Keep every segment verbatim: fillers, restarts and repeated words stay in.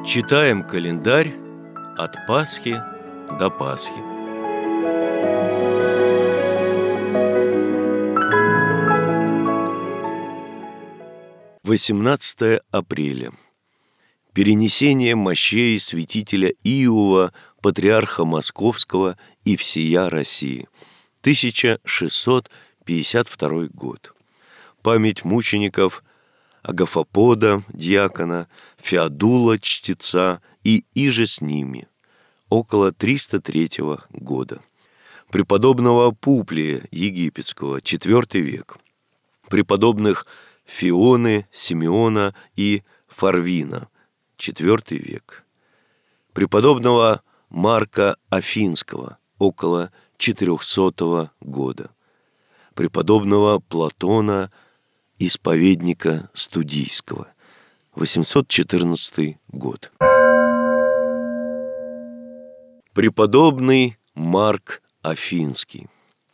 Читаем календарь от Пасхи до Пасхи. восемнадцатое апреля. Перенесение мощей святителя Иова, патриарха Московского и всея России. тысяча шестьсот пятьдесят второй год. Память мучеников Агафопода, диакона, Феодула, чтеца и иже с ними, около триста третьего года. Преподобного Публия Египетского, четвёртый век. Преподобных Фионы, Симеона и Фарвина, четвёртый век. Преподобного Марка Афинского, около четырехсотого года. Преподобного Платона, исповедника Студийского, восемьсот четырнадцатый год. Преподобный Марк Афинский.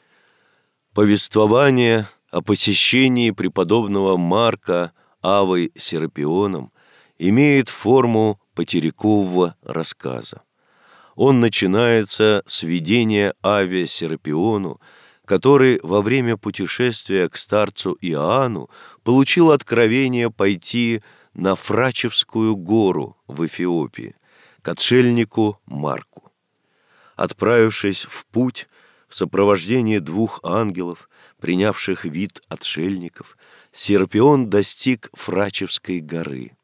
Повествование о посещении преподобного Марка Авой Серапионом имеет форму потерякового рассказа. Он начинается с видения Аве Серапиону, который во время путешествия к старцу Иоанну получил откровение пойти на Фрачевскую гору в Эфиопии, к отшельнику Марку. Отправившись в путь в сопровождении двух ангелов, принявших вид отшельников, Серапион достиг Фрачевской горы.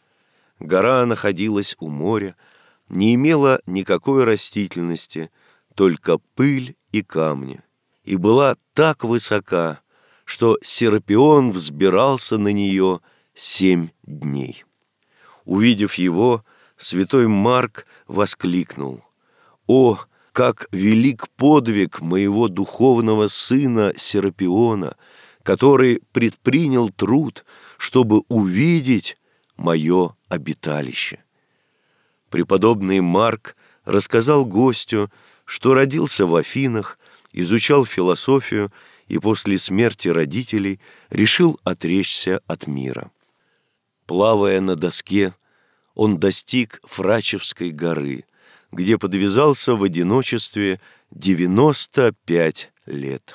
Гора находилась у моря, не имела никакой растительности, только пыль и камни, и была так высока, что Серапион взбирался на нее семь дней. Увидев его, святой Марк воскликнул: «О, как велик подвиг моего духовного сына Серапиона, который предпринял труд, чтобы увидеть мое обиталище!» Преподобный Марк рассказал гостю, что родился в Афинах, изучал философию и после смерти родителей решил отречься от мира. Плавая на доске, он достиг Фрачевской горы, где подвязался в одиночестве девяносто пять лет.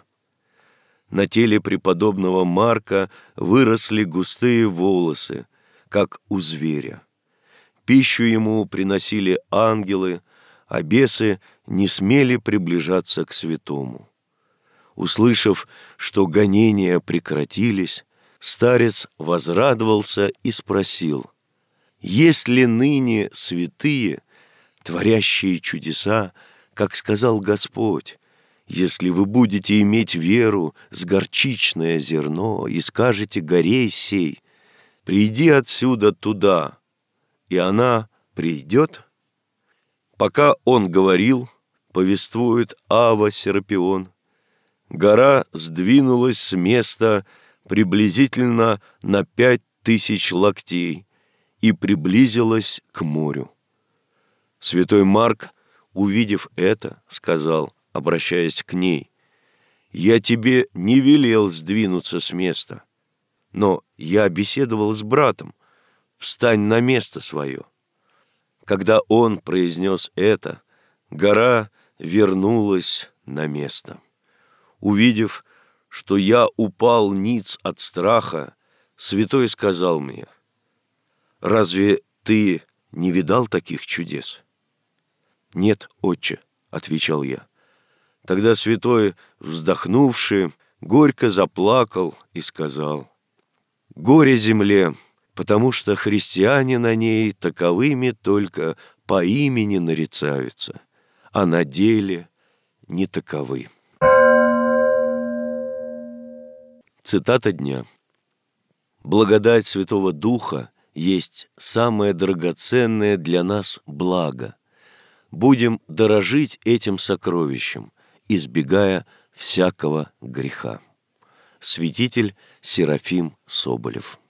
На теле преподобного Марка выросли густые волосы, как у зверя. Пищу ему приносили ангелы, а бесы не смели приближаться к святому. Услышав, что гонения прекратились, старец возрадовался и спросил: «Есть ли ныне святые, творящие чудеса, как сказал Господь, если вы будете иметь веру с горчичное зерно и скажете горе сей: приди отсюда туда, и она придет?» Пока он говорил, повествует Ава Серапион, гора сдвинулась с места приблизительно на пять тысяч локтей и приблизилась к морю. Святой Марк, увидев это, сказал, обращаясь к ней: «Я тебе не велел сдвинуться с места, но я беседовал с братом, встань на место свое». Когда он произнес это, гора вернулась на место. Увидев, что я упал ниц от страха, святой сказал мне: «Разве ты не видал таких чудес?» «Нет, отче», — отвечал я. Тогда святой, вздохнувши, горько заплакал и сказал: «Горе земле, потому что христиане на ней таковыми только по имени нарицаются, а на деле не таковы». Цитата дня. «Благодать Святого Духа есть самое драгоценное для нас благо. Будем дорожить этим сокровищем, избегая всякого греха». Святитель Серафим Соболев.